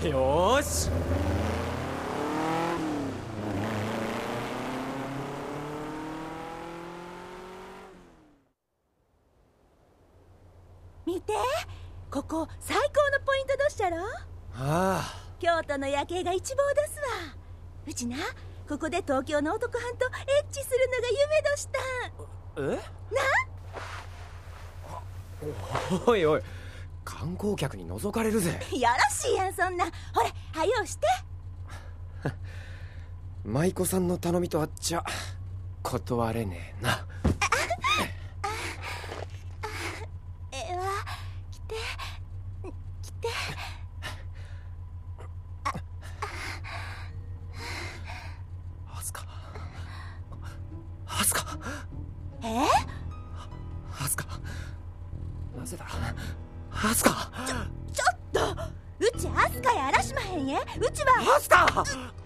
よーし。 見て、ここ最高のポイントどっしゃろ。京都の夜景が一望ですわ。うちな、ここで東京の男はんとエッチするのが夢どしたん。 え？な？おいおい、観光客に覗かれるぜ。 よろしいやん、そんな。ほれ、はよして。 舞妓さんの頼みとあっちゃ断れねえな。 来て来て。 アスカ。アスカ、なぜだアスカ。 ちょっと、うちアスカやあらしまへんえ。うちはアスカ。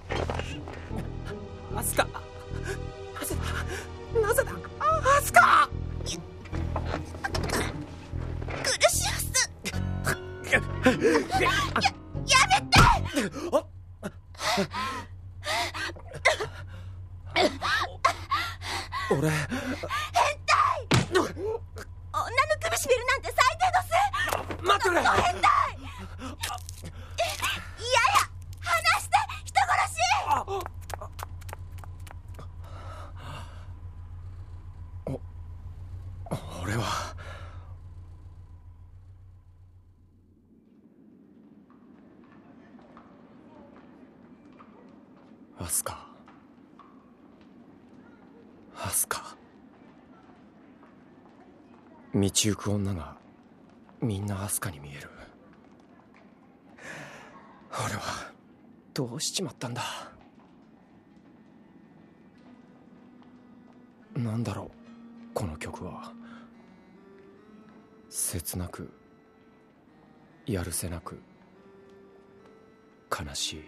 アスカ、なぜだアスカ。 苦しやす。やめて。 俺、 変態。女の首絞めるなんて最低どす。 待ってくれ。 変態。いや離して。人殺し。 俺はアスカ。道行く女がみんなアスカに見える。俺はどうしちまったんだ。なんだろうこの曲は。切なく、やるせなく、悲し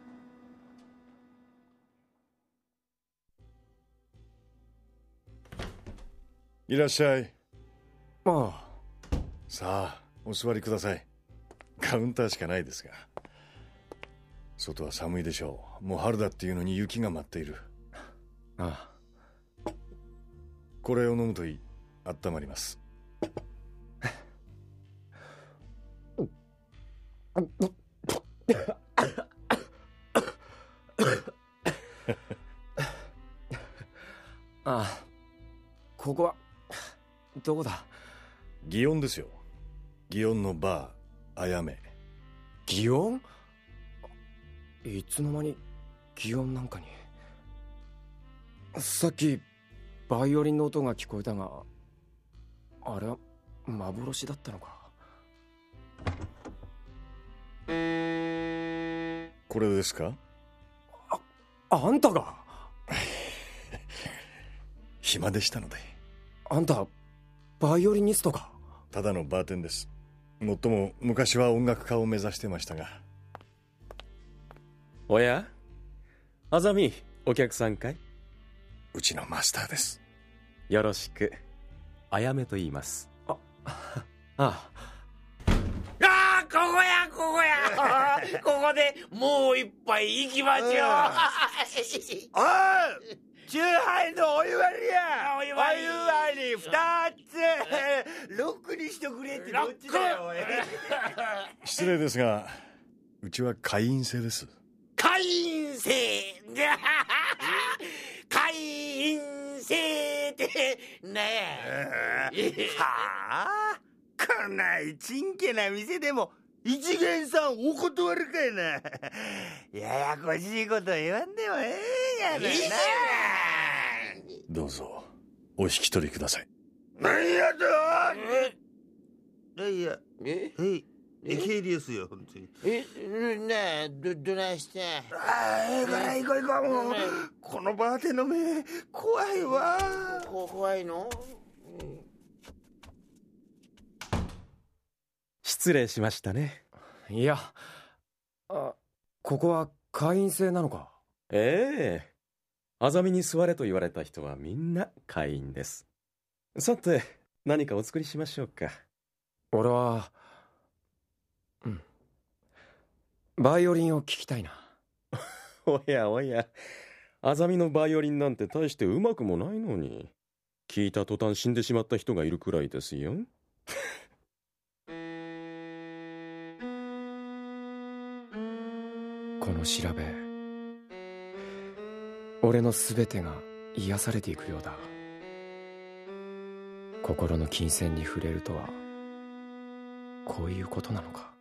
い。 いらっしゃい。 ああ。 さあ、お座りください。カウンターしかないですが。外は寒いでしょう。もう春だっていうのに雪が舞っている。 ああ。 これを飲むといい。温まります。 ああ、ここはどこだ？ 祇園ですよ。祇園のバー、あやめ。 祇園？いつの間に祇園なんかに。さっきバイオリンの音が聞こえたが、あれは幻だったのか。 これですか？ あんたが？ 暇でしたので。 あんたバイオリニストか？ ただのバーテンです。もっとも昔は音楽家を目指してましたが。 おや、あざみ、お客さんかい？ うちのマスターです。 よろしく。あやめと言います。 ああ。 ここやここでもう一杯行きましょう。おい、 チューハイのお湯割りや。 お湯割り 2つロックにしとくれってどっちだよ。 失礼ですが、うちは会員制です。 会員制会員制ってねえ。 はあ、こんなちんけな店でも一元さんお断りかいな。ややこしいこと言わんでもええやろな。 どうぞお引き取りください。 何やと。いや、経理ですよ、本当に。 なあ、どないして。 行こうもう。このバーテンの目怖いわ。 怖いの？ 失礼しましたね。 いや、ここは会員制なのか？ ええ、あざみに座れと言われた人はみんな会員です。さて、何かお作りしましょうか。 俺はバイオリンを聴きたいな。 おやおや、アザミのバイオリンなんて大してうまくもないのに、聞いた途端死んでしまった人がいるくらいですよ。 この調べ、俺の全てが癒されていくようだ。心の金銭に触れるとはこういうことなのか。